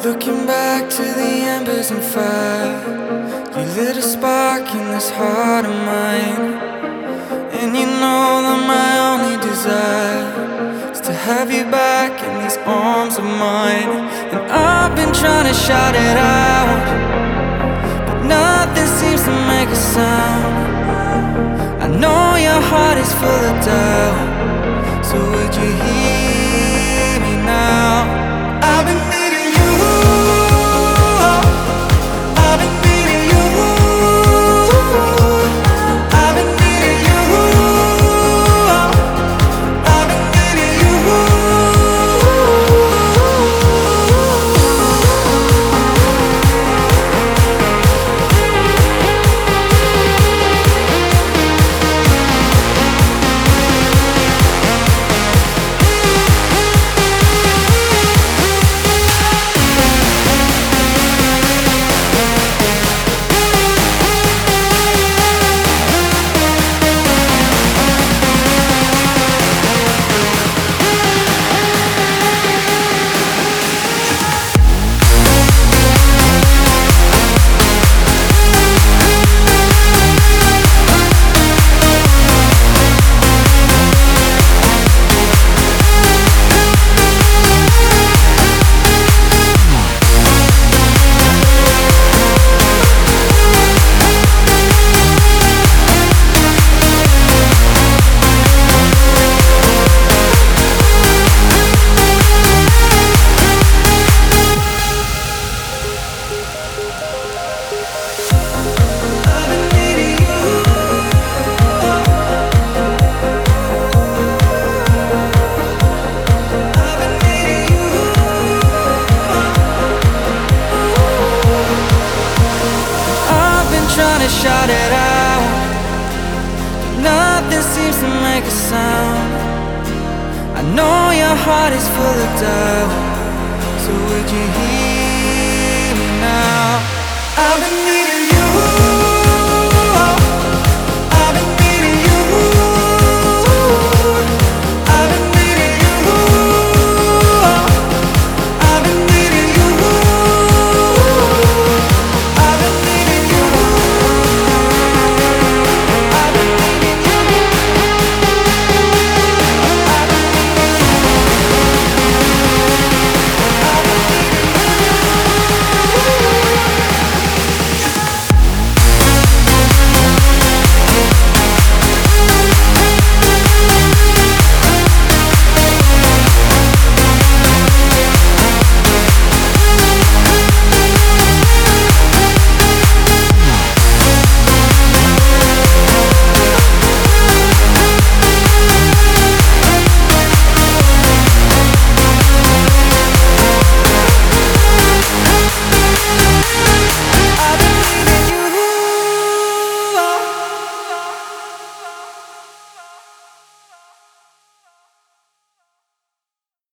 Looking back to the embers and fire, you lit a spark in this heart of mine. And you know that my only desire is to have you back in these arms of mine. And I've been trying to shout it out, but nothing seems to make a sound. I know your heart is full of doubt, so would you hear me now? I've been needing you, I've been needing you, I've been needing you, I've been needing you. Trying to shout it out, but nothing seems to make a sound. I know your heart is full of doubt, so would you hear me now? I've been needing you.